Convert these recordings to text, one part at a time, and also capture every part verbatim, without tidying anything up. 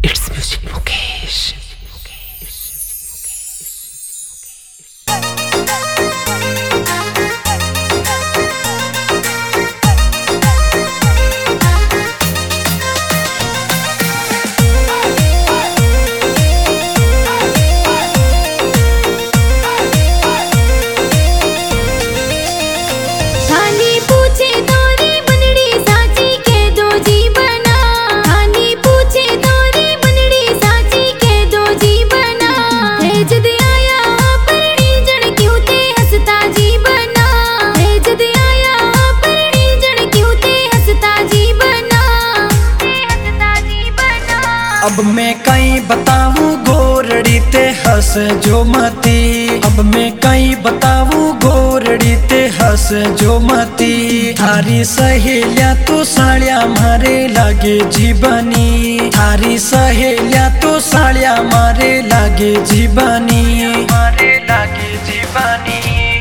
It's Music Mukesh. अब मैं कहीं बताऊं गोरड़ी ते हंस जो मती। अब मैं कहीं बताऊं गोरड़ी ते हंस जो मती। थारी सहेलिया तो सालिया मारे लागे जीवनी। थारी सहेलिया तो सालिया मारे लागे जीवनी। मारे लागे जीवनी।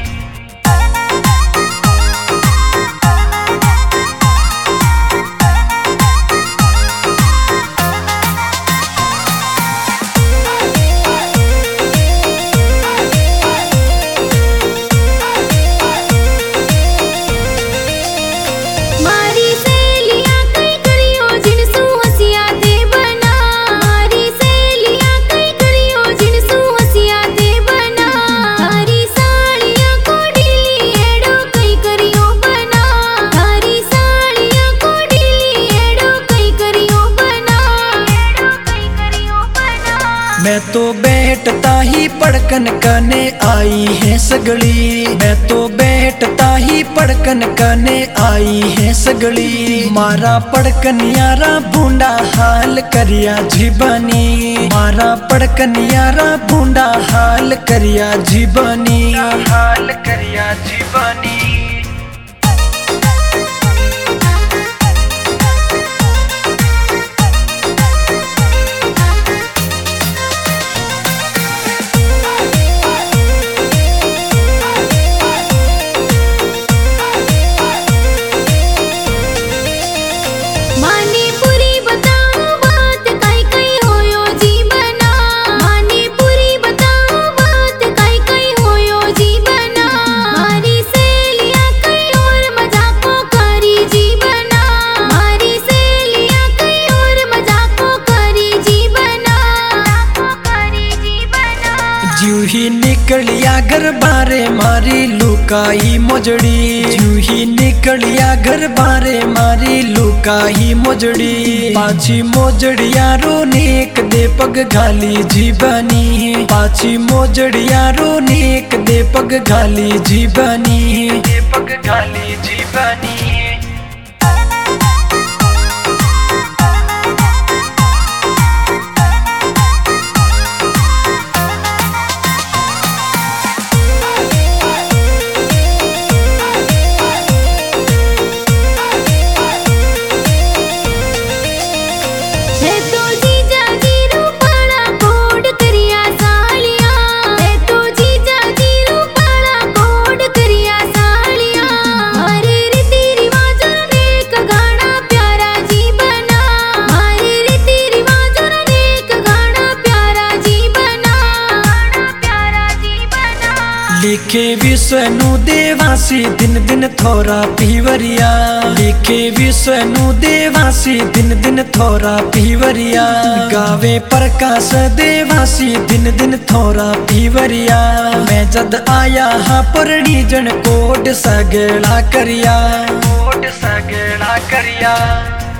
मैं तो बैठता ही पड़कन कने आई है सगली। मैं तो बैठता ही पड़कन कने आई है सगली। मारा पड़कन यारा बूंदा हाल करिया जीवनी। मारा पड़कन यारा बूंदा हाल करिया जीवनी। हाल करिया जीवनी। जू ही निकलिया घर बारे मारी लुकाई मोजड़ी। जू ही निकलिया घर बारे मारी लुकाई मोजड़ी। पाछी मोजड़िया रोनेक दे पग घाली जीवनी। पाछी मोजड़िया रोनेक दे पग घाली जीवनी। दे पग घाली जीवनी। लिखे विष्णु देवासी दिन दिन थोरा पीवरिया। लिखे विष्णु देवासी दिन दिन थोरा पीवरिया। गावे प्रकाश देवासी दिन दिन थोरा पीवरिया। मैं जद आया हाँ परणी जन कोड सगड़ा करिया। कोड सगड़ा करिया।